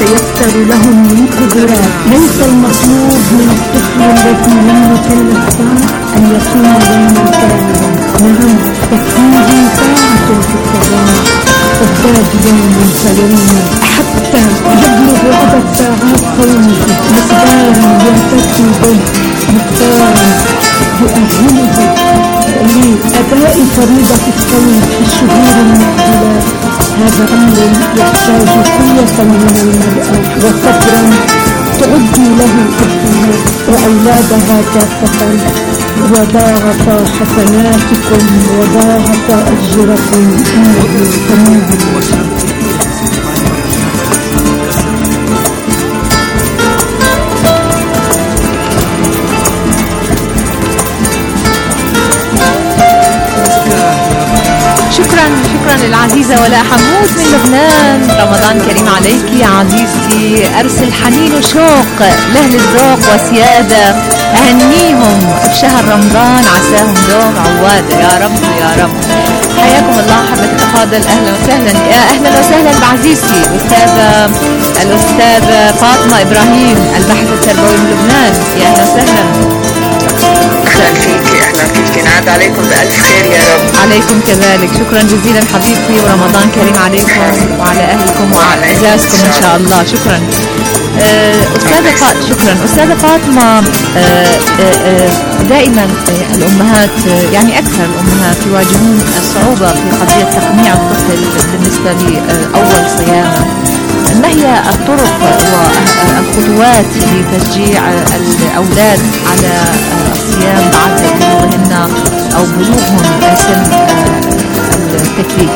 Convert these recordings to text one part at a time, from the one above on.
يتيسر لهم من قدرات. ليس المطلوب من الطفل الذي يملك الساعة أن يكون يوما كاملا. نعم، تكفيه ساعة في الصباح تزداد يوما فيوما حتى يبلغ عدد ساعات صومه مقدارا يعتدي به، مقدارا يؤهله لأداء فريضة الصوم في الشهور المقبلات. هذا أمر يحتاج قوة من المرأة وصبرا تعد له أهلها وأولادها كافة. وضاعف حسناتكم وضاعف أجركم إنه سميع. شكرا للعزيزة ولاء حمود من لبنان. رمضان كريم عليك عزيزتي. أرسل حنين وشوق لأهل الذوق وسيادة، أهنيهم بشهر رمضان عساهم دوم عوادة يا رب يا رب. حياكم الله حبة الأفاضل، أهلا وسهلا. أهلا وسهلا بعزيزتي الأستاذة فاطمة إبراهيم الباحث التربوي من لبنان. يا أهلا وسهلا. أهلا فيك أهلا فيك. نعاد عليكم بألف خير يا رب. عليكم كذلك. شكرا جزيلا حبيبتي، ورمضان كريم عليكم وعلى أهلكم وعلى أعزائكم إن شاء الله. شكرا أستاذة فاطمة. دائما الأمهات، يعني أكثر الأمهات يواجهون صعوبة في قضية تقنيع الطفل بالنسبة لأول صيامه. ما هي الطرق والخطوات لتشجيع الأولاد على الصيام بعد بلوغهن أو بلوغهم سن التكليف؟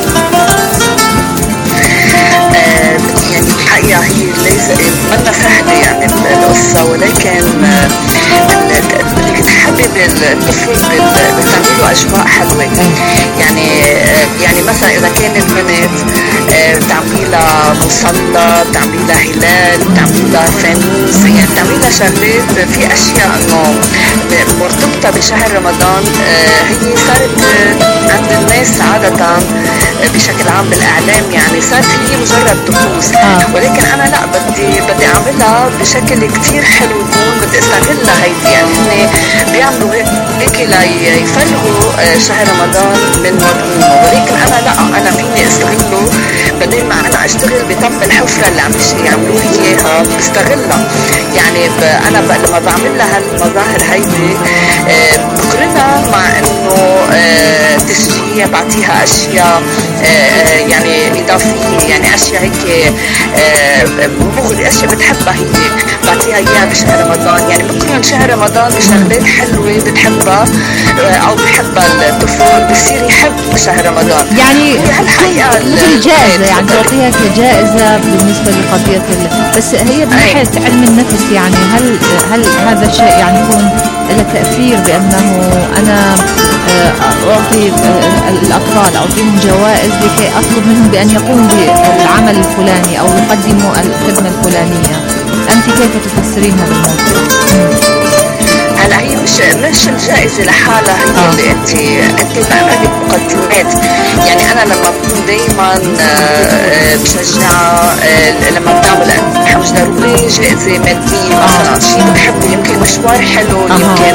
يعني الحقيقة هي ليس منا سهلة يعني القصة، ولكن بدك تحبب الطفل بتعمله أجواء حلوة. يعني مثلا إذا كانت بنت بتعملها مصلى، بتعملها هلال، بتعملها فانوس، يعني بتعملها شغلات في أشياء إنه مرتبطة بشهر رمضان. هي صارت عند الناس عادة بشكل عام بالإعلام، يعني صارت هي مجرد طقوس. ولكن أنا لا، بدي أعملها بشكل كتير حلو يكون، بدي استغلها هيدي. يعني هن بيعملوا هيك ليفرغوا شهر رمضان من مضمونه، ولكن أنا لا، أنا فيني استغله بدل ما أنا أشتغل بطب الحفرة اللي عم يعملوا لي إياها، بستغلها. يعني أنا لما بعمل لها المظاهر هيدي بقرنها مع إنه تشجيع، بعطيها أشياء يعني إضافية، يعني أشياء هيك مغري، أشياء بتحبها هي بعطيها إياها بشهر رمضان. يعني بقرن شهر رمضان بشغلات حلوة بتحبها أو بحبها الطفل، بصير يحب شهر رمضان. يعني الحقيقة مثل جائزة، يعني تعطيها كجائزة بالنسبة لقضية بس هي من ناحية علم النفس. يعني هل هذا الشيء يعني يكون له تأثير بأنه أنا أعطي الأطفال أعطيهم جوائز لكي أطلب منهم بأن يقوموا بالعمل الفلاني أو يقدموا الخدمة الفلانية؟ أنت كيف تفسرين هذا الموضوع؟ هلا هي مش الجائزة لحالها، هي اللي انت بعملك مقدمات. يعني انا لما بكون دايما بشجعها لما بتعمل مش ضروري جائزة مادية مثلا، شيء بتحبه، يمكن مشوار حلو، يمكن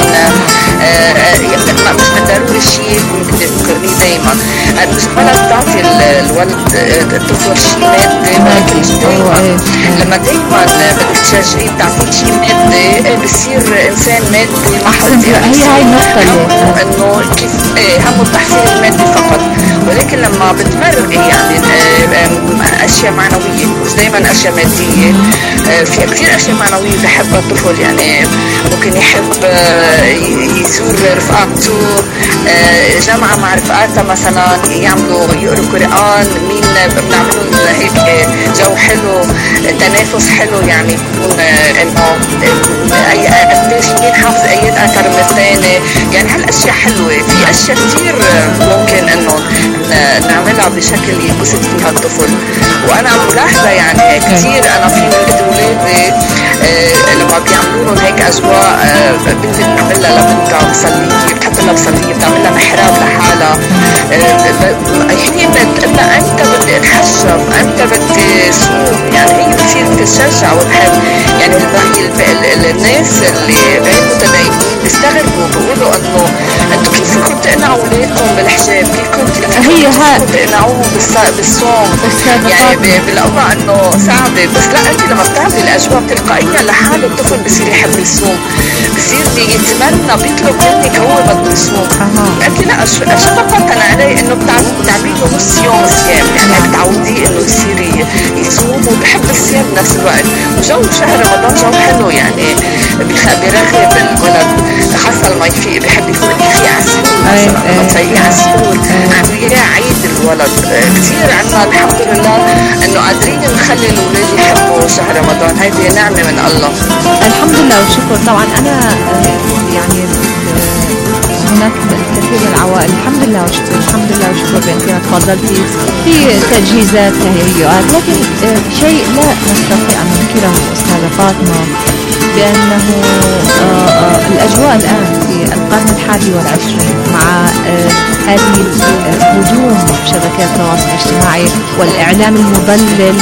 مش من ضروري شيء بدك تذكرنيه دايما. مش غلط تعطي الولد الطفل شيء مادي، ولكن مش دايما. لما دايما بدك تشجعيه بتعطيه شيء مادي بصير انسان مادي محض. هي هاي النقطة انه كيف همه التحصيل المادي فقط، ولكن لما بتمرق يعني اشياء معنوية، مش دايما اشياء مادية. في كثير اشياء معنوية بحبها الطفل، يعني ممكن يحب يزور رفقاته، جمعة مع رفقاتها مثلا، يقروا قرآن، مين بنعملهم هيك جو حلو، تنافس حلو، يعني يكون انه قديش مين حافظ ايات اكثر من الثاني. يعني هالاشياء حلوه. في اشياء كثير ممكن انه نعملها بشكل ينبسط فيها الطفل. وانا ملاحظه يعني كثير انا في اولادي لما بيعملوا لهم هيك اجواء، بنتي بتعمل لها لبنتها مصليه، بتحط لها مصليه، بتعمل لها محراب لحالها. هي امتى بدي اتحجب، امتى بدي صوم، يعني هي بتصير شجع وبحب يعني الناس اللي غير متدينين بيستغربوا بيقولوا انه انتم كيف فيكم تقنعوا اولادكم بالحجاب؟ كيف فيكم تقنعوهم بالصوم؟ يعني بالقوة انه صعبة، بس لا انت لما بتعملي الاجواء تلقائيا لحاله الطفل بصير يحب الصوم، بصير يتمنى بيطلب منك هو بده يصوم. انت لا شفقة عليه انه بتعملي له نص يوم صيام، يعني بتعوديه انه يصير يصوم وبحب الصيام بنفس الوقت. وجو شهر رمضان جو حلو يعني بيرغب الولد، خاصة لما يفيق بحب يفوق يفيق عسفور مثلا، لما تفيقي عسفور عم يعيد الولد. كثير عنا الحمد لله انه قادرين نخلي الاولاد يحبوا شهر رمضان، هيدي نعمة من الله. الحمد لله والشكر. طبعا انا يعني هناك الكثير من العوائل الحمد لله والشكر، الحمد لله والشكر بأنك تفضلتي في تجهيزات تهيئات، لكن شيء لا نستطيع أن ننكره أستاذة فاطمة بأنه الأجواء الآن في القرن 21 مع هذه هجوم شبكات التواصل الاجتماعي والإعلام المضلل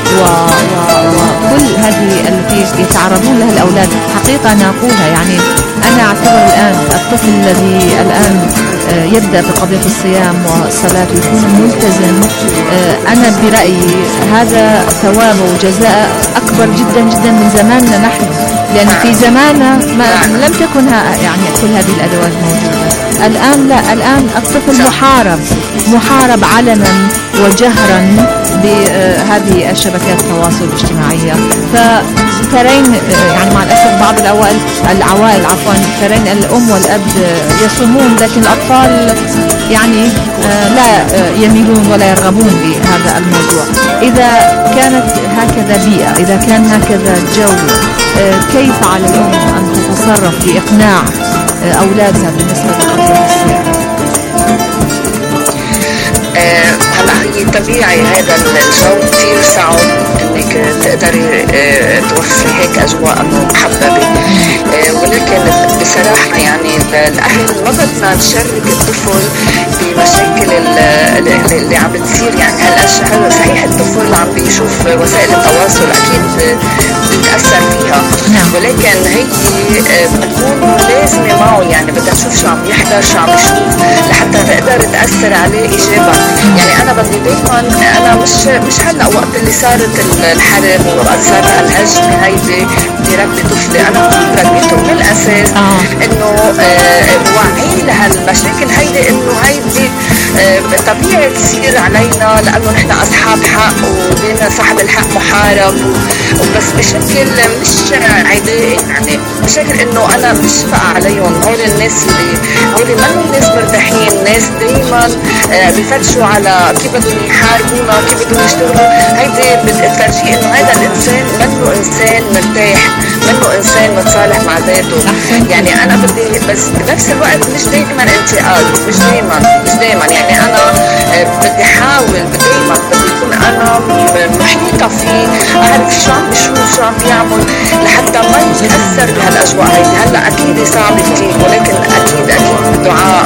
وكل هذه التي يتعرضون لها الأولاد، حقيقة أنا أقولها يعني أنا أعتبر الآن الطفل الذي الآن يبدأ بقضية الصيام والصلاة ويكون ملتزم، أنا برأيي هذا ثواب وجزاء أكبر جدا جدا من زماننا نحن، لأن في زماننا لم تكن يعني كل هذه الأدوات موجودة. الآن لا، الآن الطفل محارب علنا وجهرا بهذه الشبكات التواصل الاجتماعية. فترين يعني مع الأسف بعض العوائل ترين الأم والأب يصومون لكن الأطفال يعني لا يميلون ولا يرغبون بهذا الموضوع. إذا كانت هكذا بيئة، إذا كان هكذا جو، كيف على الأم أن تتصرف لإقناع أولادها بالنسبة لقضية الصيام؟ هلا هي طبيعي هذا الجو كثير صعب انك تقدري توفري هيك اجواء محببه، ولكن بصراحه يعني الاهل ما بدنا نشرك الطفل بمشاكل اللي عم بتصير. يعني هلا صحيح الطفل عم بيشوف وسائل التواصل اكيد بتاثر فيها، ولكن هي بتكون لازمه معه، يعني بدها تشوف شو عم يحضر شو عم يشوف لحتى تقدر تاثر عليه ايجابا. يعني انا بدي دايما انا مش هلا وقت اللي صارت الحرب ووقت صار الهجمه هيدي بدي ربي طفلي، انا ربيته من الاساس انه وعي لهالمشاكل هيدي، انه هيدي طبيعي تصير علينا لانه نحن اصحاب حق ودينا صاحب الحق محارب، وبس بشكل مش عدائي، يعني بشكل انه انا بشفق عليهم. هول الناس اللي هول منهم ناس مرتاحين، ناس دايما بفتشوا على كيف بدهم يحاربونا، كيف بدهم يشتغلوا. هيدي بتفرجي انه هذا الانسان منه انسان مرتاح، منه انسان متصالح مع ذاته. يعني انا بدي بس بنفس الوقت مش دايما انتقاد، مش دايما يعني انا بدي احاول دايما بدي يكون انا محيطه فيه، اعرف شو عم بيشوف شو عم بيعمل لحتى ما يتاثر بهالاجواء هيدي. هلا اكيد صعب كثير، ولكن اكيد بالدعاء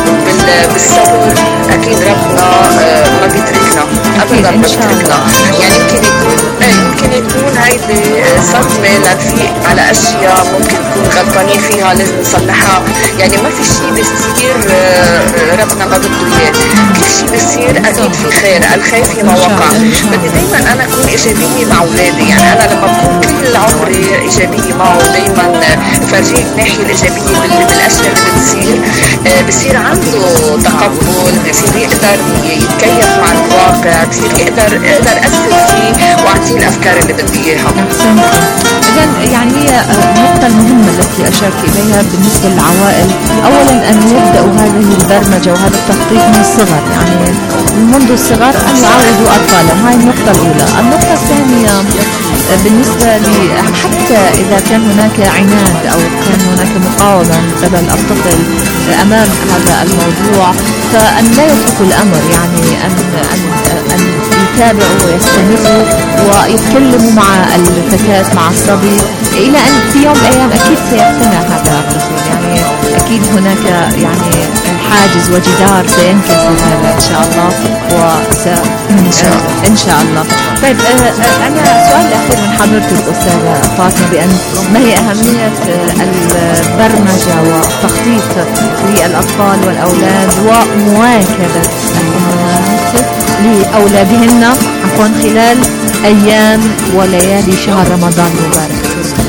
بالصبر اكيد ربنا ما بيتركنا ابدا، ما بيتركنا. يعني يمكن يكون هيدي صدمه لنفيق على اشياء ممكن نكون غلطانين فيها لازم نصلحها. يعني ما في شيء بيصير ربنا ما بده اياه، كل شيء بيصير اكيد في خير، الخير فيما وقع. بدي دائما انا اكون ايجابيه مع اولادي، يعني انا لما بكون كل عمري ايجابيه معه دائما فرجيه الناحيه الايجابيه بالاشياء اللي بتصير، بصير عنده تقبل، بصير يقدر يتكيف مع الواقع، بصير اقدر اثر فيه واعطيه الافكار اللي بدي اياها. إذن يعني هي النقطة المهمة التي أشرت إليها بالنسبة للعوائل، أولا أن يبدأوا هذه البرمجة وهذا التخطيط من الصغر، يعني منذ الصغر أن يعودوا أطفالهم. هاي النقطة الأولى. النقطة الثانية بالنسبة حتى إذا كان هناك عناد أو كان هناك مقاومة من قبل الطفل أمام هذا الموضوع، فأن لا يتركوا الأمر، يعني أن يتابعوا ويستمروا ويتكلموا مع الفتاة مع الصبي إلى أن في يوم من الأيام أكيد سيقتنع هذا الرسول. يعني أكيد هناك يعني حاجز وجدار سينكسر هذا إن شاء الله إن شاء الله. طيب أنا سؤال الأخير من حضرتك أستاذة فاطمة، بأن ما هي أهمية البرمجة والتخطيط للأطفال والأولاد ومواكبة الأمهات لأولادهن خلال أيام وليالي شهر رمضان المبارك؟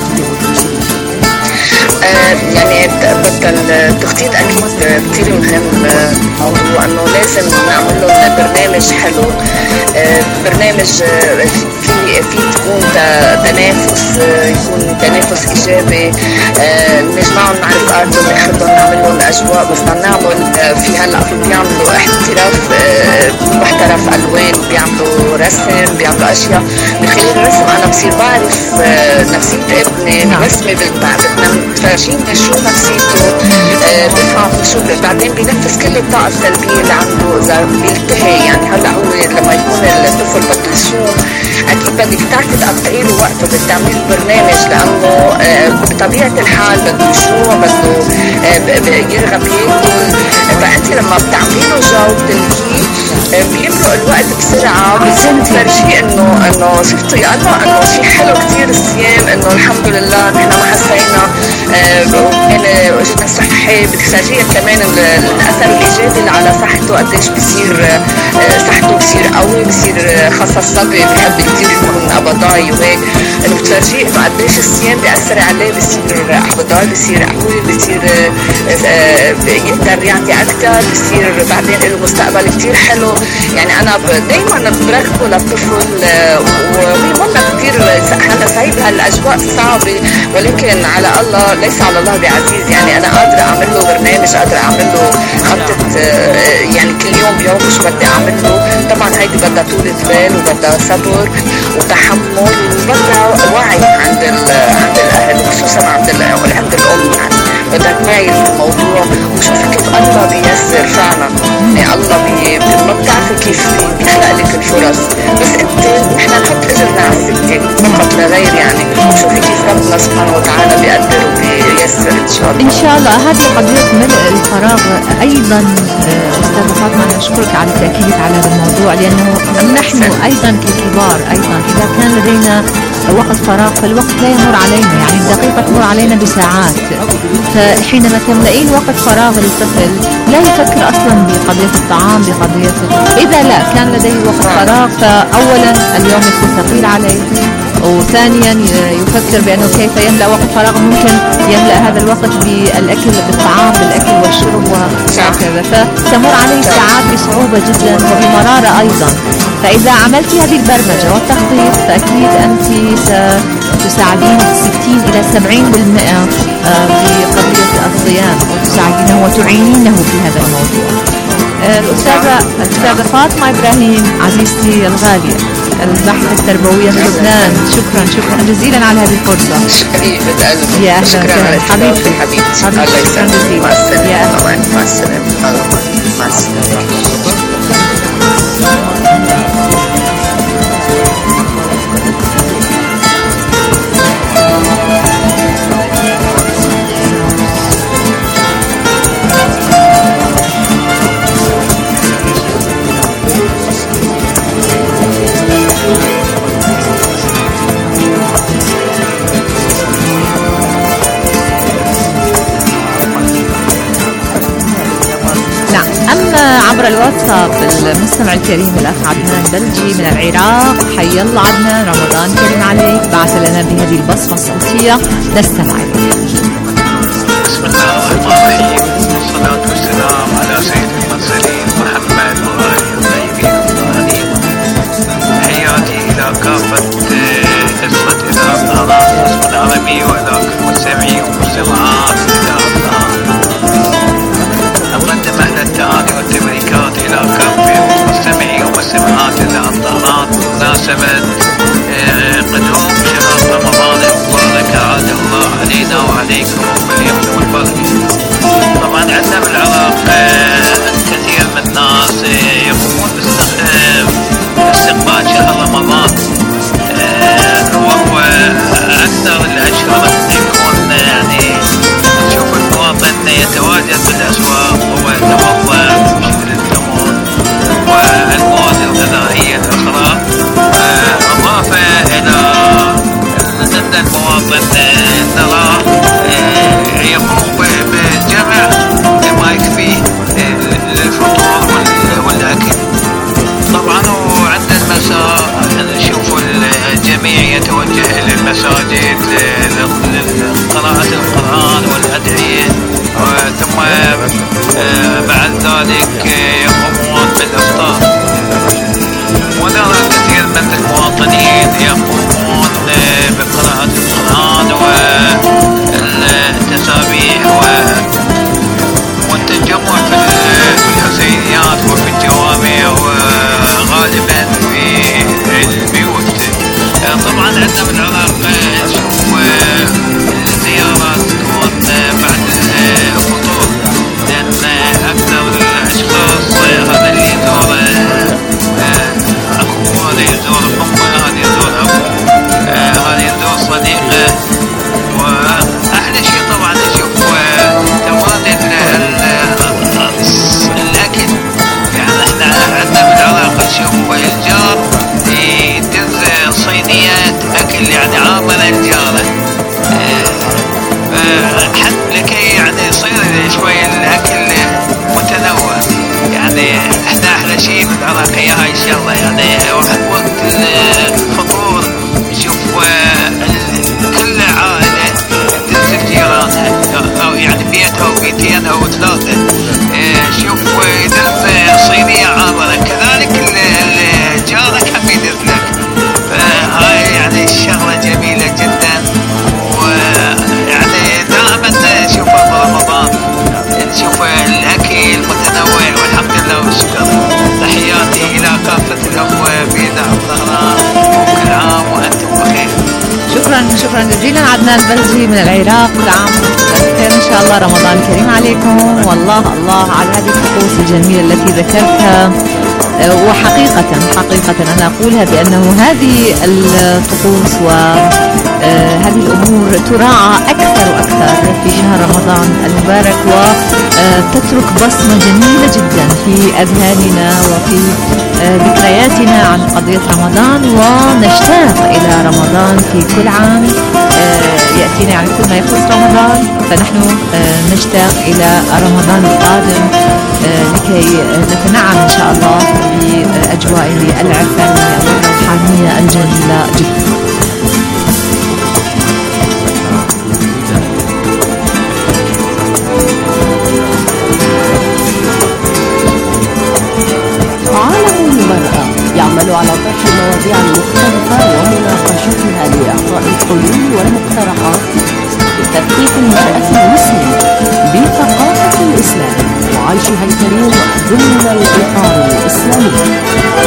يعني التخطيط اكيد كثير مهم، وانه لازم نعمل لهم برنامج حلو، برنامج في تكون تنافس، يكون تنافس ايجابي، نجمعهم مع رفقاتهم، ناخذهم نعمل لهم اجواء، بس بدنا نعمل في هلا بيعملوا احتراف محترف الوان، بيعملوا رسم، بيعملوا اشياء. من خلال الرسم انا بصير بعرف نفسيه ابني، رسمي فرجيني شو نفسيته، بفهم شو بعدين بينفذ كل الطاقة السلبية اللي عنده إذا بيلتهي. يعني هلا هو لما يكون الطفل بده يصوم أكيد بدك تعطي تقطعي له وقته بالتعميل برنامج، لأنه بطبيعة الحال بده يصوم، بده يرغب ياكل، فأنت لما بتعملي له جو بتلهيه بيمرق الوقت بسرعة، بتصير تفرجيه إنه شفتوا يا الله إنه شيء حلو كثير الصيام، إنه الحمد لله نحن ما حسينا وجدنا صحي. بتفرجيه كمان الأثر الإيجابي اللي على صحته، قديش بصير صحته بصير قوي، بصير خاصة الصبي بحب كثير يكون قبضاي وهيك، إنه بتفرجيه إنه قديش الصيام بيأثر عليه، بصير قبضاي، بصير قوي، بصير يقدر يعطي أكثر، بصير بعدين له مستقبل كثير حلو. يعني أنا دايما بركبه للطفل، وبيمر كثير هلا صحيح هالأجواء صعبة، ولكن على الله ليس على الله بعزيز. يعني أنا قادرة أعمل له برنامج، قادرة أعمل له خطة، يعني كل يوم بيوم مش بدي أعمل له. طبعا هيدي بدها طولة بال وبدها صبر وتحمل وبدها وعي عند الأهل، وخصوصا عند الأم. يعني بدك معي في الموضوع وشوفي كيف الله بيسر فعلا. يعني الله ما بتعرفي كيف بيخلق لك الفرص، بس انت نحن نحط اجرنا على السكه فقط لا غير. يعني شوفي كيف ربنا سبحانه وتعالى بيقدر وبييسر ان شاء الله. ان شاء الله. هذه قضيه ملء الفراغ ايضا استاذه فاطمه، انا اشكرك على تاكيدك على هذا الموضوع، لانه نحن ايضا ككبار ايضا اذا كان لدينا وقت فراغ فالوقت لا يمر علينا، يعني الدقيقه تمر علينا بساعات. فحينما تملئين وقت فراغ للطفل لا يفكر اصلا بقضيه الطعام، بقضيه اذا لا كان لديه وقت فراغ، فاولا اليوم يكون ثقيل عليه، وثانيا يفكر بانه كيف يملا وقت فراغ، ممكن يملا هذا الوقت بالاكل، بالطعام، بالاكل والشرب وهكذا، فتمر عليه ساعات بصعوبه جدا وبمراره ايضا. فاذا عملت هذه البرمجه والتخطيط فاكيد انت ستساعدين 60 الى 70% بقضيه الصيام، وتساعدينه وتعينينه في هذا الموضوع. الأستاذة فاطمة إبراهيم عزيزتي الغالية، الباحثة التربوية من لبنان، شكرا جزيلا على هذه الفرصة. حبيبة قلبي، يا أهلا وسهلا حبيبتي. الله يسلمك. مع السلامة. يا أهلا. مع السلامة. مع السلامة. عبر الواتساب المستمع الكريم الأخ عدنان بلجي من العراق، حي الله عدنان، رمضان كريم عليك، بعث لنا بهذه البصمة الصوتية نستمع إليها. بسم الله الرحمن الرحيم، والصلاة والسلام على سيد المرسلين محمد وآله الطيبين الطاهرين. تحياتي إلى كافة أسرة إذاعة الأهرام القسم العربي، وإلى كل مستمعي ومستمعات إذاعة الأهرام. أقدم أهل التهاني والتبريكات إلى كافة مستمعي ومستمعات إذاعة الأهرام بمناسبة قدوم شهر رمضان المبارك، عاد الله علينا وعليكم باليمن والبركة. طبعا عندنا بالعراق كثير من الناس يقومون باستقبال هذا المواطن نراه يقوم بالجمع ما يكفيه للفطور والأكل. طبعا وعند المساء نشوف الجميع يتوجه إلى المساجد لقراءة القرآن والأدعية، ثم بعد ذلك يقومون بالإفطار. ونرى كثير من المواطنين يقومون بقراءة القرآن والتسابيح والتجمع في الحسينيات وفي الجوامع وغالبا في البيوت. طبعا عندنا بالعراق نشوف الزيارات تكون بعد الفطور، لأن أكثر الأشخاص هذا اللي يزور أخوه، هذا يزور أمه، هذا يزور أبوه، هذا يزور صديقه. وأحلى شيء طبعا نشوف تبادل الأكل. يعني احنا عندنا بالعراق نشوف الجار يدز صينية أكل يعني عاملة الجارة، حتى لكي يعني يصير شوية الأكل متنوع. يعني احنا أحلى شيء بالعراق هي هاي الشغلة. يعني وقت الفطور نشوف كل عائلة تنزل جيرانها، أو يعني بيتها وبيتين أو ثلاثة، شوف يدز صينية عامرة، كذلك جارك هم يدز لك. فهاي يعني الشغلة جميلة جدا. ويعني دائما نشوف برمضان نشوف الأكل متنوع، والحمد لله والشكر. تحياتي إلى كافة الأخوة في إذاعة ظهران، وكل عام وأنتم بخير. شكرا جزيلا عدنان بلجي من العراق. كل عام بخير إن شاء الله. رمضان كريم عليكم. والله الله على هذه الطقوس الجميلة التي ذكرتها. وحقيقة أنا أقولها بأنه هذه الطقوس وهذه الأمور تراعى أكثر وأكثر في شهر رمضان المبارك، وتترك بصمة جميلة جدا في أذهاننا وفي ذكرياتنا عن قضية رمضان، ونشتاق إلى رمضان في كل عام يأتينا. يعني كل ما يخص رمضان فنحن نشتاق إلى رمضان القادم لكي نتنعم إن شاء الله بأجوائه العرفانية والروحانية الجميلة جدا. عالم المرأة يعمل على طرح المواضيع المختلفة ومناقشتها لإعطاء الحلول والمقترحات لتثقيف المرأة المسلمة بثقافة الإسلام وعيشها الكريم ضمن الإطار الإسلامي.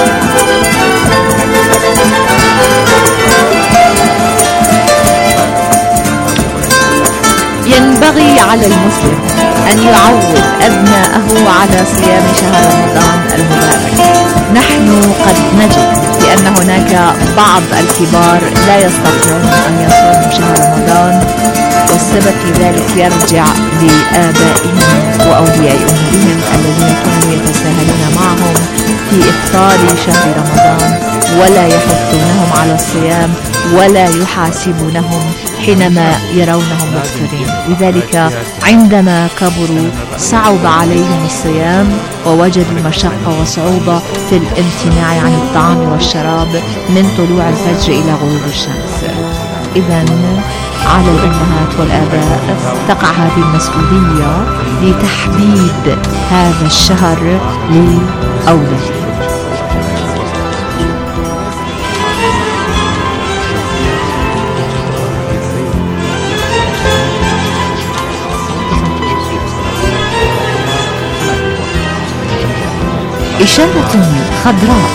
ينبغي على المسلم أن يعود أبناءه على صيام شهر رمضان المبارك. نحن قد نجد بأن هناك بعض الكبار لا يستطيعون أن يصوموا شهر رمضان، والسبب في ذلك يرجع لآبائهم وأولياء أمورهم الذين كانوا يتساهلون معهم في إفطار شهر رمضان، ولا يحثونهم على الصيام ولا يحاسبونهم حينما يرونهم مفطرين. لذلك عندما كبروا صعب عليهم الصيام، ووجدوا مشقة وصعوبة في الامتناع عن الطعام والشراب من طلوع الفجر إلى غروب الشمس. إذن على الأمهات والآباء تقع هذه المسؤولية لتحديد هذا الشهر لأولادهم. إشارة خضراء.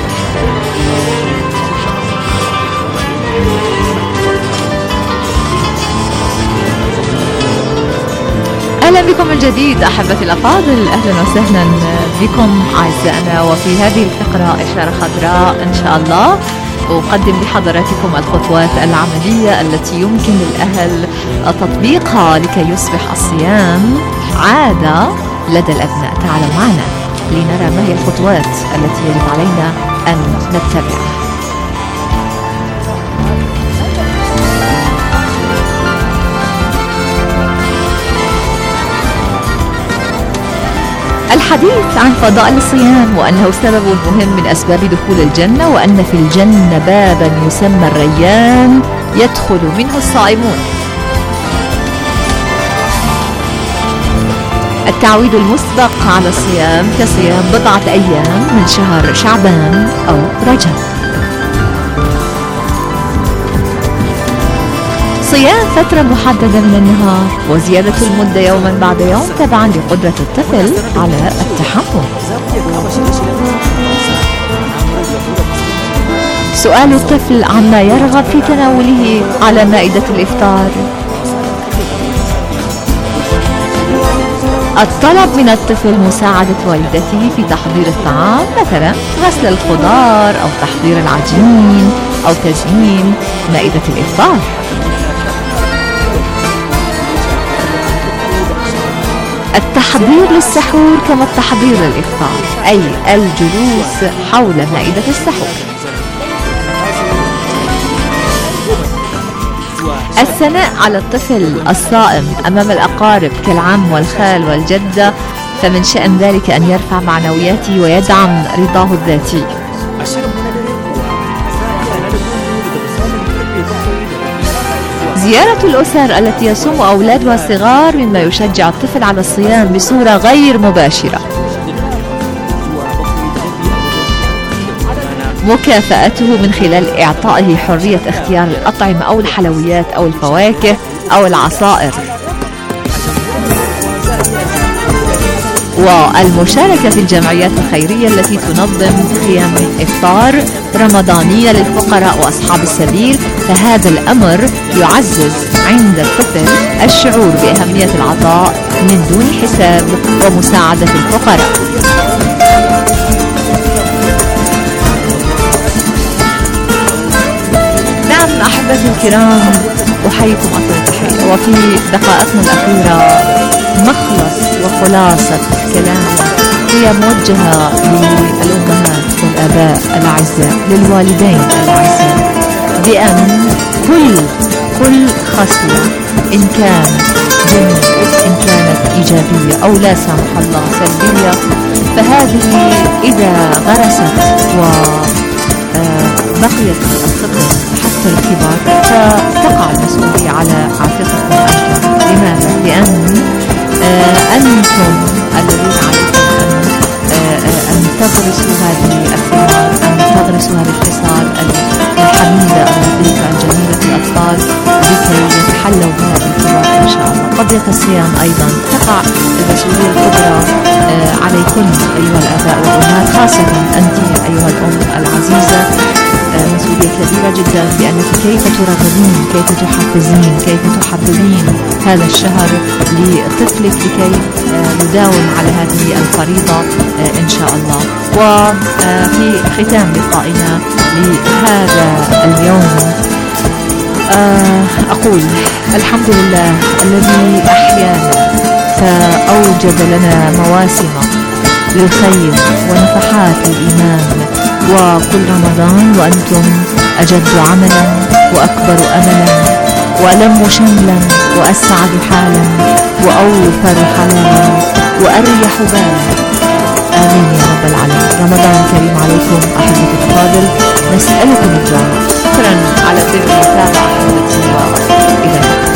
أهلا بكم من جديد أحبتي الأفاضل، أهلا وسهلا بكم أعزائنا. وفي هذه الفقرة إشارة خضراء إن شاء الله أقدم لحضراتكم الخطوات العملية التي يمكن للأهل تطبيقها لكي يصبح الصيام عادة لدى الأبناء. تعالوا معنا لنرى ما هي الخطوات التي يجب علينا أن نتبعها. الحديث عن فضائل الصيام وأنه سبب مهم من أسباب دخول الجنة، وأن في الجنة بابا يسمى الريان يدخل منه الصائمون. التعويد المسبق على الصيام كصيام بضعة أيام من شهر شعبان أو رجب. صيام فترة محددة من النهار وزيادة المدة يوما بعد يوم تبعا لقدرة الطفل على التحمل. سؤال الطفل عما يرغب في تناوله على مائدة الإفطار. الطلب من الطفل مساعدة والدته في تحضير الطعام، مثلا غسل الخضار أو تحضير العجين أو تزيين مائدة الإفطار. التحضير للسحور كما التحضير للإفطار، أي الجلوس حول مائدة السحور. الثناء على الطفل الصائم أمام الأقارب كالعم والخال والجدة، فمن شأن ذلك أن يرفع معنوياته ويدعم رضاه الذاتي. زيارة الأسر التي يصوم أولادها الصغار مما يشجع الطفل على الصيام بصورة غير مباشرة. مكافأته من خلال إعطائه حرية اختيار الأطعمة أو الحلويات أو الفواكه أو العصائر. والمشاركة في الجمعيات الخيرية التي تنظم خيام إفطار رمضانية للفقراء وأصحاب السبيل، فهذا الأمر يعزز عند الطفل الشعور بأهمية العطاء من دون حساب ومساعدة الفقراء. نعم أحبتي الكرام، أحييكم أطيب التحية. وفي دقائقنا الأخيرة مخلص وخلاصة كلامنا هي موجهة للأمهات والآباء الأعزاء، للوالدين الأعزاء، بأن كل خصلة إن كانت جميلة إن كانت إيجابية أو لا سمح الله سلبية، فهذه إذا غرست وبقيت الخطة حتى الكبار فتقع المسؤولية على عاتقكم أنتم. لماذا؟ لأن أنتم الذين عليكم أن تغرسوا هذه الثمار، أن تغرسوا هذه الخصال الحميدة اللطيفة الجميلة في الأطفال لكي يتحلوا بها الكبار إن شاء الله. قضية الصيام أيضا تقع المسؤولية الكبرى عليكم أيها الآباء والأمهات، خاصة أنت أيها الأم العزيزة، مسؤولية كبيرة جدا، بأنك كيف ترغبين، كيف تحفزين، كيف تحببين هذا الشهر لطفلك لكي يداوم على هذه الفريضة إن شاء الله. وفي ختام لقائنا لهذا اليوم أقول الحمد لله الذي أحيانا فأوجد لنا مواسم للخير ونفحات الإيمان، وكل رمضان وأنتم أجد عملا وأكبر أملا وألم شملا وأسعد حالا وأوفر حلالا وأريح بالا. آمين يا رب العالمين. رمضان كريم عليكم أحبتي الفاضل، نسألكم الدعاء. شكرا على طيب المتابعة أحبتي، وإلى اللقاء.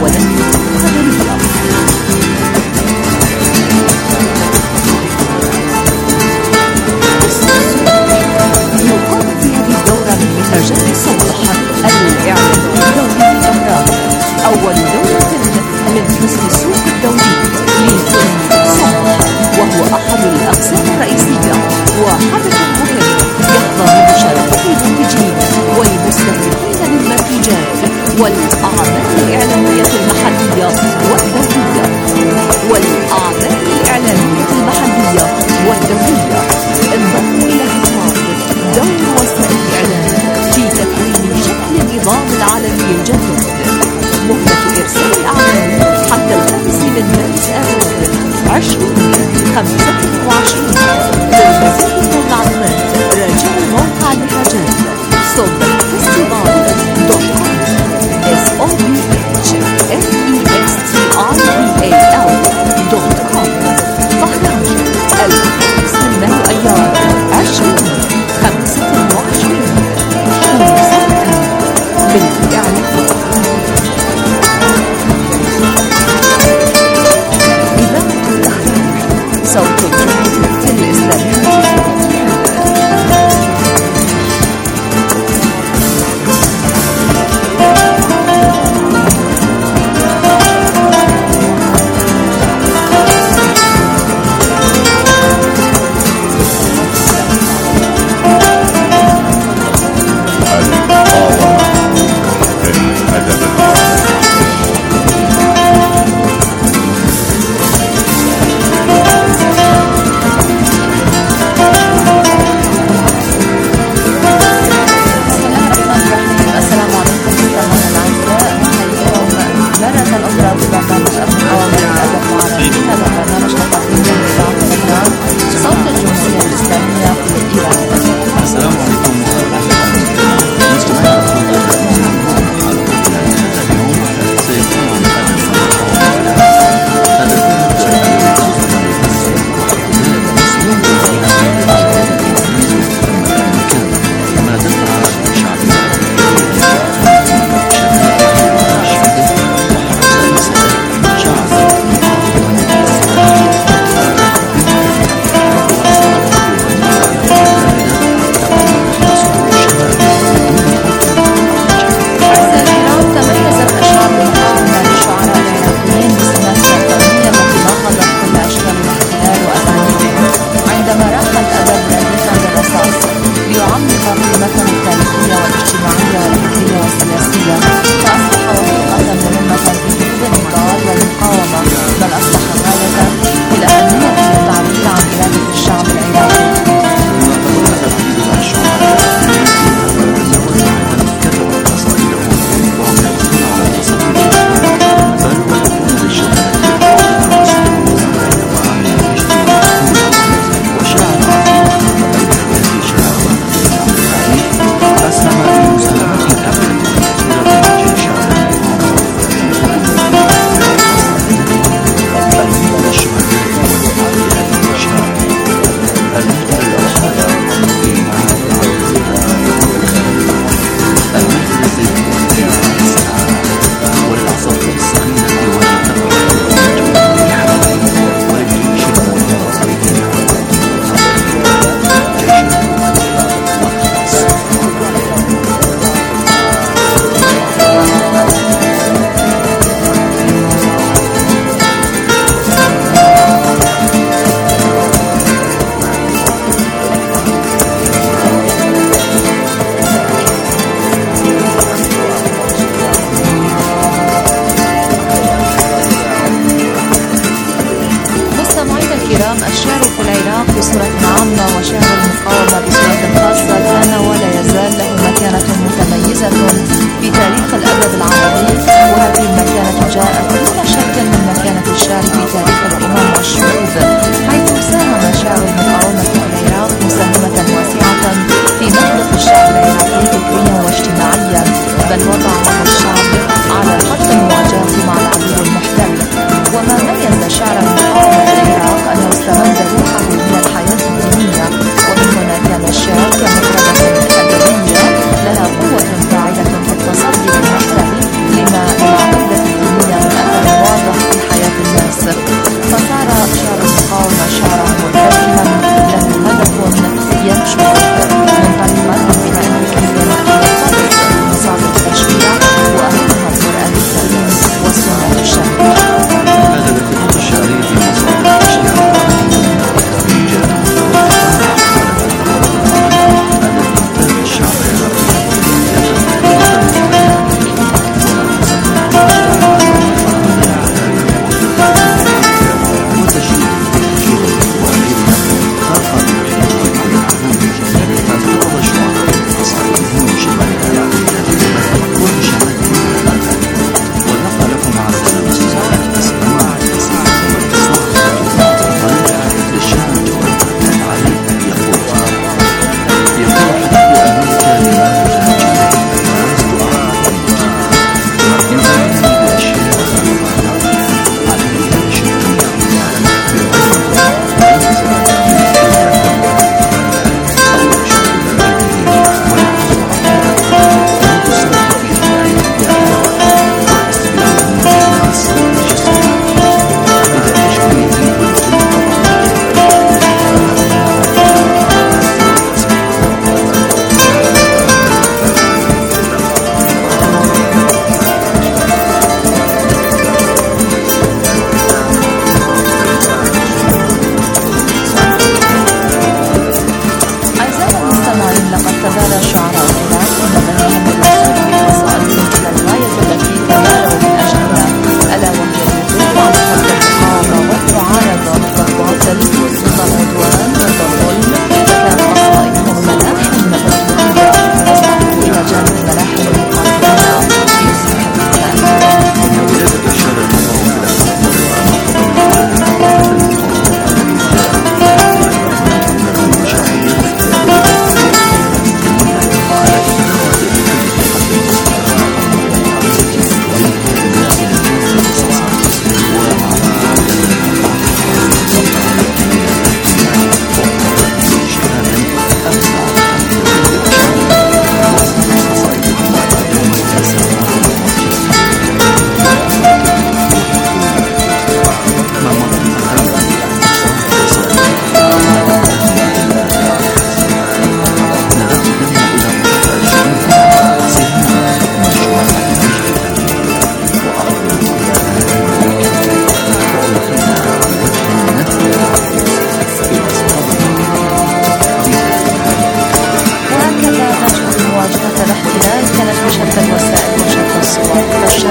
ولجنة القدرية. يقام في هذه الدورة من مهرجان صبح الإعلام الدولي للأهرام أول دورة من قسم السوق الدولي لفيلم صبح، وهو أحد الأقسام الرئيسية وحدث مهم يحظى بمشاركة المنتجين والمستهدفين للمنتجات والأعمال الإعلامية المحلية والدولية انضم إلى خطاب دور وسائل الإعلام في تكوين شكل النظام العالمي الجديد. مهلة إرسال الأعمال حتى 5 مارس آذار 2025. للمزيد من المعلومات راجعوا موقع المهرجان sobelfestival.com sobhfestival.com. طهران 5 مايو أيار 2025. مساء بالإعلام. إذاعة التحرير صوت الجمهورية الإسلامية. الشعر في العراق بصورة عامة وشعر المقاومة بصورة خاصة كان ولا يزال له مكانة متميزة في تاريخ الأدب العربي، وهذه المكانة جاءت دون شك من مكانة الشعر في تاريخ الأمم والشعوب، حيث ساهم شعر المقاومة في العراق مساهمة واسعة في نهضة الشعب العراقي فكريا واجتماعيا، بل وضع هذا الشعب على خط المواجهة مع العدو المحتل. وما ميز شعر المقاومة في العراق أنه استمد روحه من الحياة الدينية، ومن هنا كان الشعر كمفردة أدبية لها قوة فاعلة في التصدي للمحتل، لما العقيدة الدينية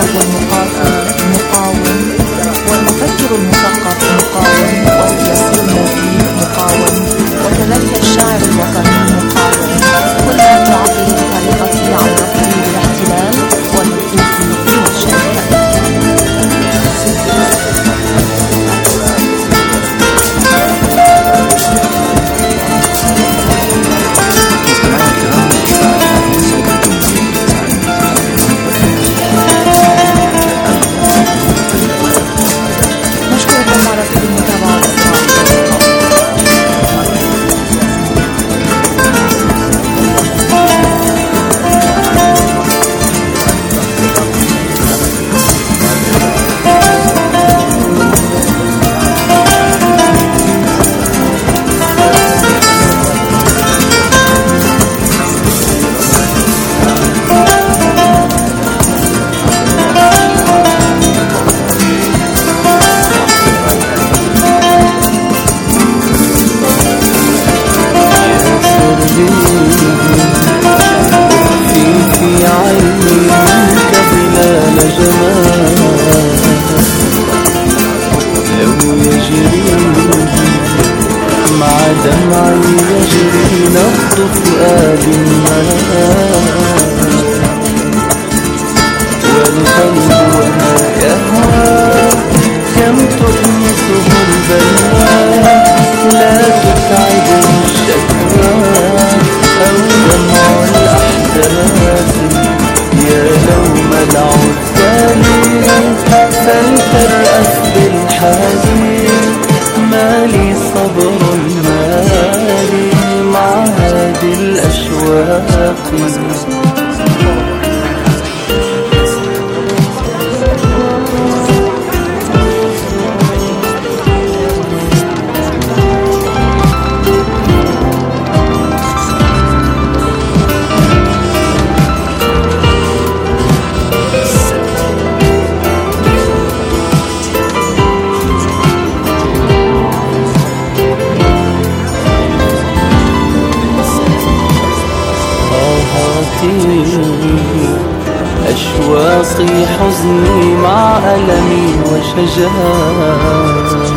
المذهب والمقاتل مقاوم، والمفكر المثقف مقاوم، والسياسي النزيه مقاوم، وكذلك الشاعر الوطني مقاوم، كلها تعبر بطريقته عن رفضه للاحتلال والوقوف للشركة. أشواقي حزني مع ألمي وشجاعتي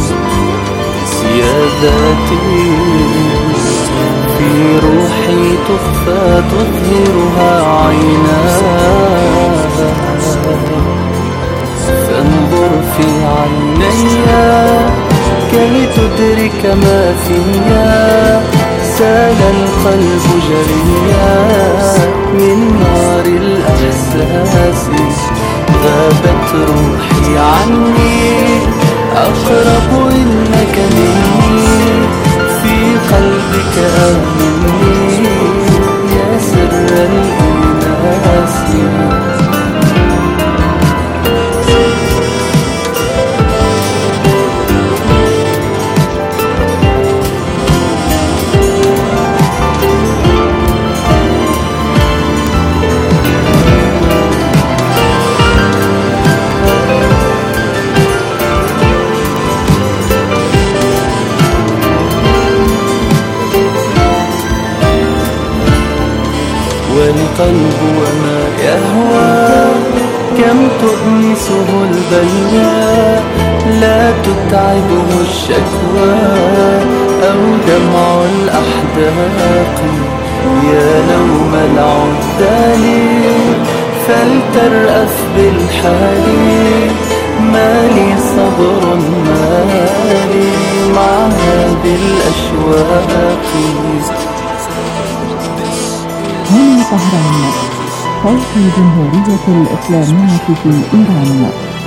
يا ذاتي في روحي تخفى تظهرها عيناها فانظر في عيني كي تدرك ما فيا سال القلب جريا من نار الأحساس غابت روحي عني أقرب إنك مني في قلبك آمني يا سر الإناس والقلب وما يهوى كم تؤنسه البلوى لا تتعبه الشكوى أو دمع الأحداق يا لوم العذال فلترأف بالحال ما لي صبر مالي مع هذه الأشواق. هنا طهران صوت الجمهورية الإسلامية في إيران.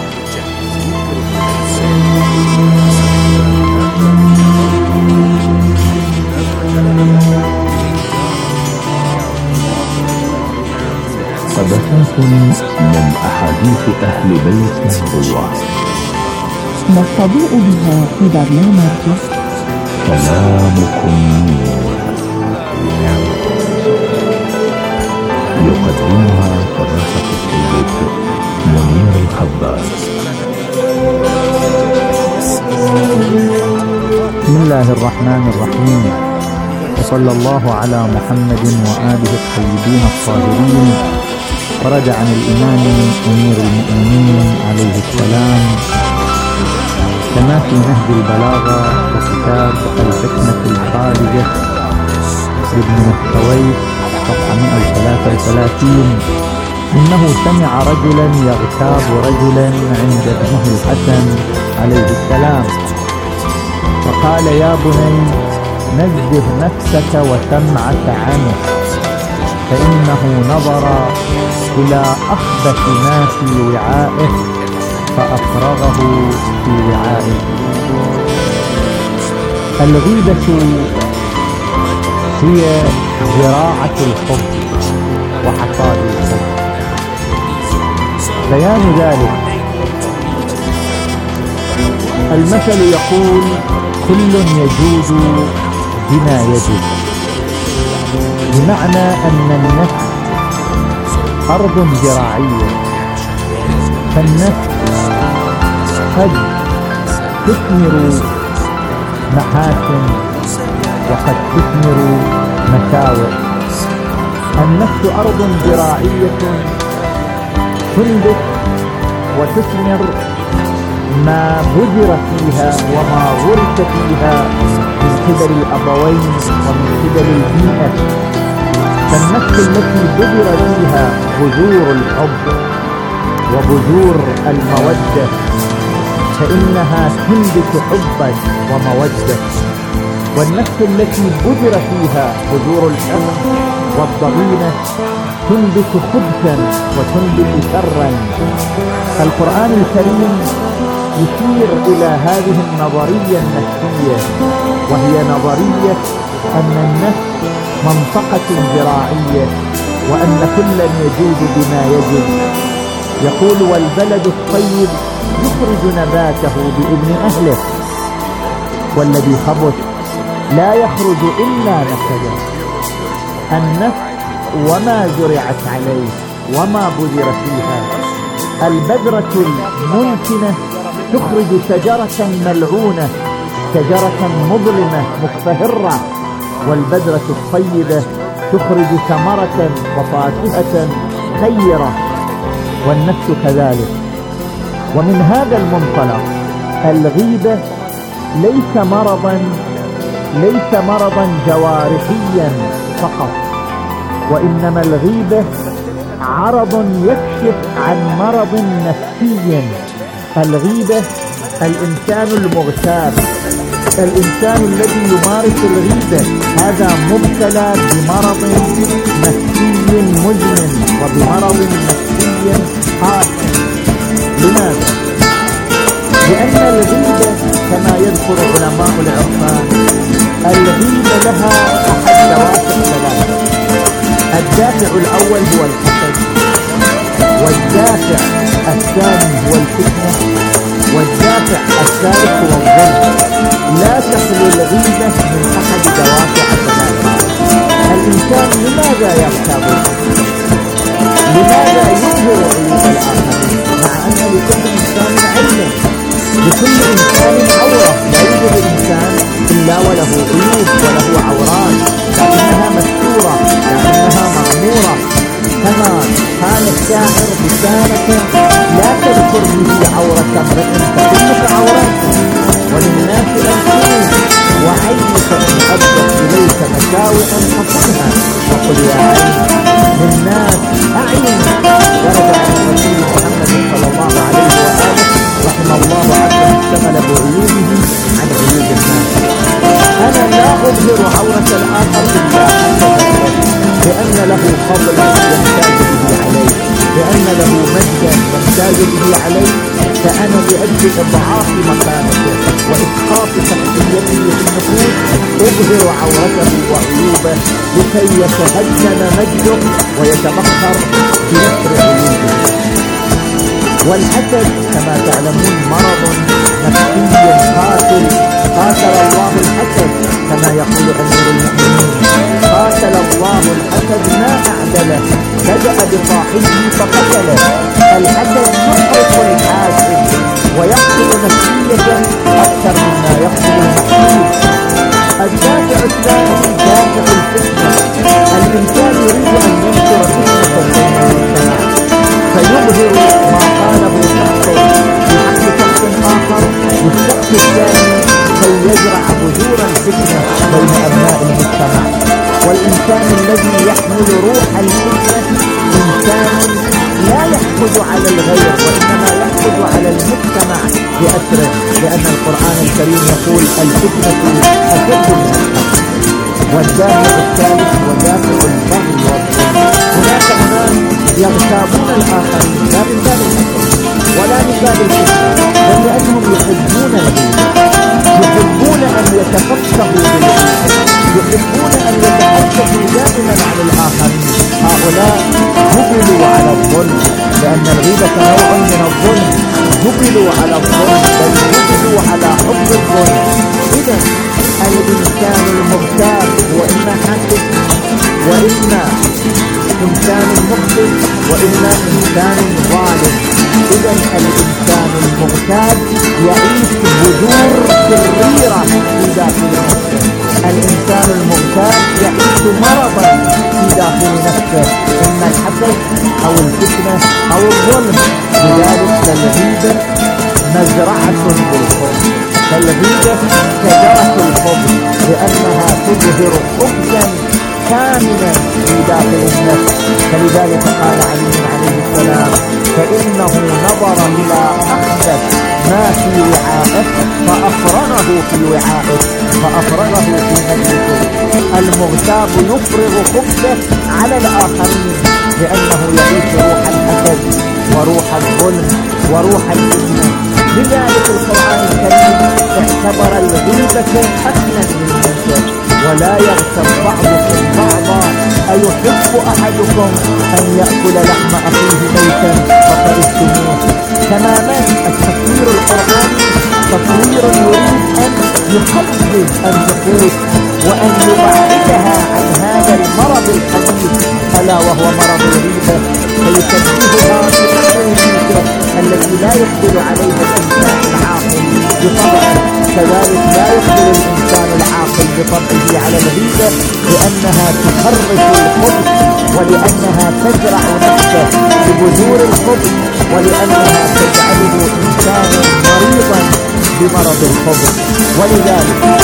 قبسات من أحاديث أهل بيت الله نستضيء بها في برنامج كلامكم نور، يقدمها فضيلة السيد منير الخباز. بسم الله الرحمن الرحيم، وصلى الله على محمد وآله الطيبين الطاهرين ورد عن الإمام أمير المؤمنين عليه السلام كما في نهج البلاغة وكتاب الحكمة الخالدة لابن مستويس صفحة 133 إنه سمع رجلا يغتاب رجلا عند ابنه الحسن عليه السلام فقال يا بني نزه نفسك وسمعك عنه فإنه نظر إلى أخبث ما في وعائه فأفرغه في وعائه. الغيبة هي زراعة الحب وحصاد الحب. بيان ذلك المثل يقول كل يجود بما يجد، بمعنى أن النفس أرض زراعية، فالنفس قد تثمر محاسن وقد تثمر مساوئ. النفس أرض زراعية تنبت وتثمر ما بذر فيها وما غرس فيها من قبل الأبوين ومن قبل البيئة. فالنفس التي بذر فيها بذور الحب وبذور المودة فإنها تنبت حبا ومودة، والنفس التي بذر فيها بذور الحب والضغينة تنبت خبثا وتنبت شرا. القرآن الكريم يشير إلى هذه النظرية النفسية، وهي نظرية أن النفس منطقة زراعية وأن كلا يجود بما يجد. يقول والبلد الطيب يخرج نباته بإذن أهله والذي خبث لا يخرج إلا نكدا. النفس وما زرعت عليه وما بذر فيها. البذرة الممكنة تخرج شجرة ملعونة، شجرة مظلمة مكفهرة، والبذرة الطيبة تخرج ثمرة وفاكهة خيرة، والنفس كذلك. ومن هذا المنطلق الغيبة ليس مرضا جوارحيا فقط، وإنما الغيبة عرض يكشف عن مرض نفسي. الغيبة الإنسان المغتاب، الإنسان الذي يمارس الغيبة هذا مبتلى بمرض نفسي مزمن وبمرض نفسي قاتل. لماذا؟ لأن الغيبة كما يذكر علماء العرفان الغيبة لها أحد دوافع ثلاثة. الدافع الأول هو الحسد، والدافع الثاني هو الفتنة، والدافع الثالث هو الظلم. لا تخلو الغيبة من أحد دوافع ثلاثة. الإنسان لماذا يغتاب؟ لماذا يظهر عيوب الآخرين مع أن لكل إنسان علم؟ لكل إنسان عورة، لا يوجد إنسان إلا وله عيوب وله عورات، لكنها مستورة لكنها مغمورة. كما قال الشاعر بسانة لا تذكر به عورة امرئ فكلك عورات، وللناس ألسون وعينك إن أبدت إليك مساوئ حصنها، وقل يا عين للناس أعين. ورد عن الرسول محمد صلى الله عليه وآله رحم الله عبده اشتغل بعيوبه عن عيوب الناس. أنا لا أظهر عورة الآخر إلا لأن له فضلا يمتاز به عليه، لأن له مجدا يمتاز به عليه، فأنا لأجل إضعاف مكانته وإسقاط شخصيته في النفوس أظهر عورته وعيوبه لكي يتهدم مجده ويتبخر بنشر عيوبه. والحسد كما تعلمون مرض نفسي قاتل. قاتل الله الحسد كما يقول أمير المؤمنين، قاتل الله الحسد ما أعدله، بدأ بصاحبه فقتله. الحسد يحرق الحاسد ويقتل نفسيته أكثر مما يقتل المحسود. الدافع الثاني دافع الفتنة. الإنسان يريد أن ينشر فتنة بين المجتمع، ما قاله شخص بحق شخص آخر والشخص الثاني كي يزرع بذور الفتنة بين أبناء المجتمع. والإنسان الذي يحمل روح الفتنة إنسان لا يحقد على الغير وإنما يحقد على المجتمع بأسره، لأن القرآن الكريم يقول الفتنة أشد من القتل. والدافع الثالث ودافع البغي والظلم. هناك أناس يغتابون الآخرين لا من باب الحسد ولا من باب الفتنة، بل لأنهم يحبون الغيبة، يحبون أن يتفقهوا بالغيبة، يحبون أن يتحدثوا دائما عن الآخرين. هؤلاء جبلوا على الظلم، لأن الغيبة نوع من الظلم. جبلوا على الظلم، بل جبلوا على حب الظلم. إذا الإنسان المغتاب هو إما حاسد وإما إنسان مخطئ وإما إنسان ظالم. إذا الإنسان المغتاب يعيش بذور شريرة في داخل نفسه. الإنسان المغتاب يعيش مرضا في داخل نفسه، إما الحسد أو الفتنة أو الظلم. لذلك الغيبة مزرعة بالخبز، فالغيبة شجرة الخبز، لأنها تظهر خبزا كاملا في داخل النفس. فلذلك قال علي عليه السلام فإنه نظر إلى أخبث ما في وعائه فأفرغه في وعائه، فأفرغه في مجلسه. المغتاب يفرغ خبزه على الآخرين لأنه يعيش روح الحسد وروح الظلم وروح الفتنة. لذلك القرآن الكريم اعتبر الغيبة قتلا للمنكر. ولا يغتب بعضكم بعضا أيحب أحدكم أن يأكل لحم أخيه ميتا فكرهتموه. تماما التصوير القرآني تصوير يريد أن يخفف النفوس وأن يبعدها عن هذا المرض الخبيث ألا وهو مرض الغيبة، فيشبهها بالميتة التي لا يقدر عليها الإنسان العاقل بطبعه، كذلك لا يقدر الإنسان العاقل بطبعه على الغيبة، لأنها تخرج الخبز ولأنها تزرع نفسه ببذور الخبز ولأنها تجعله إنسانا مريضا بمرض الخبز. ولذلك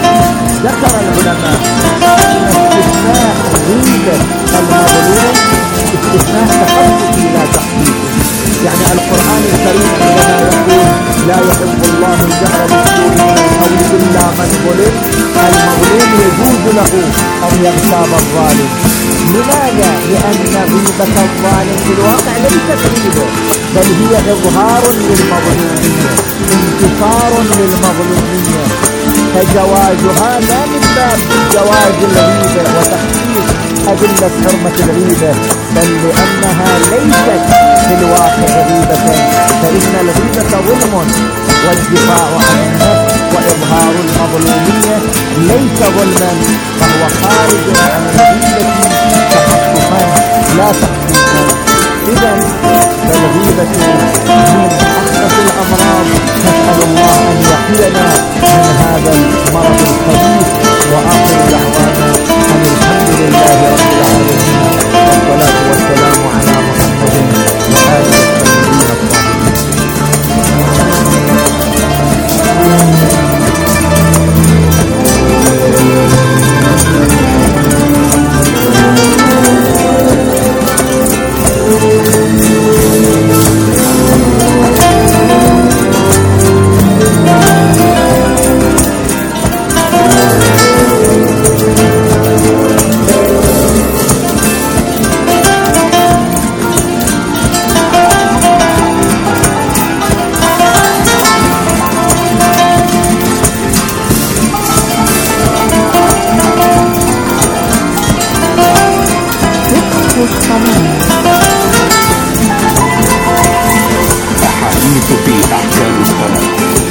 ذكر العلماء أن استثناء غيبة المظلوم استثناء تخصصي لا تحقيقي. يعني القرآن الكريم عندما يقول لا يحب الله الجهر بالسوء من القول إلا من ظلم، المظلوم يجوز له أن يغتاب الظالم. لماذا؟ لأن غيبة الظالم في الواقع ليست غيبة، بل هي إظهار للمظلومية، انتصار للمظلومية، فجوازها لا من باب جواز الغيبة وتحقيق أدلة حرمة الغيبة، بل لأنها ليست في الواقع غيبة، فإن الغيبة ظلم والدفاع عن النفس وإظهار المظلومية ليس ظلما، فهو خارج عن الغيبة تخصصا لا تحقيقا. إذا فالغيبة من أخطر الأمراض، نسأل الله أن يقينا من هذا المرض الخبيث. وآخر دعوانا أن الحمد لله رب العالمين والصلاة والسلام على محمد وآله الطيبين أحاديث في أحكام الصلاة.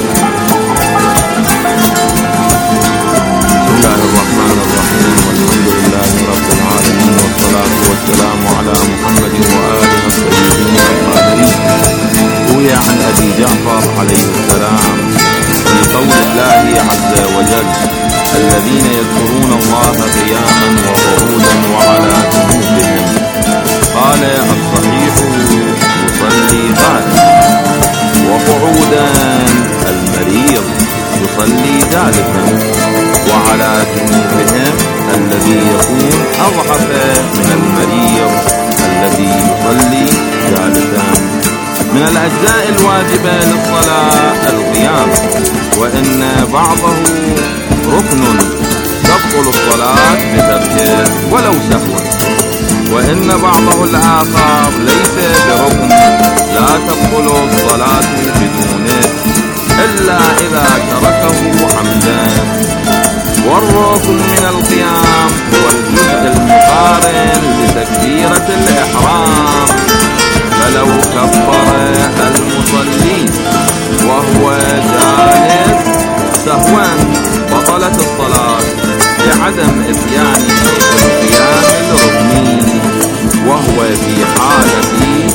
بسم الله الرحمن الرحيم، والحمد لله رب العالمين، والصلاة والسلام على محمد وآله الطيبين الطاهرين. روي عن أبي جعفر عليه السلام في قول الله عز وجل: الذين يذكرون الله قياما وقعودا وعلى جنوبهم. قال: الصحيح يصلي يصلي قائما، وقعودا المريض يصلي جالسا، وعلى جنوبهم الذي يكون أضعف من المريض الذي يصلي جالسا. من الأجزاء الواجبة للصلاة القيام، وإن بعضه ركن تبطل الصلاة بتركه ولو سهوا، وإن بعضه الآخر ليس بركن لا تبطل الصلاة بدونه إلا إذا تركه عمدا. والركن من القيام هو الجزء المقارن لتكبيرة الإحرام، فلو كبر المصلي وهو جالس سهوا بطلت الصلاة لعدم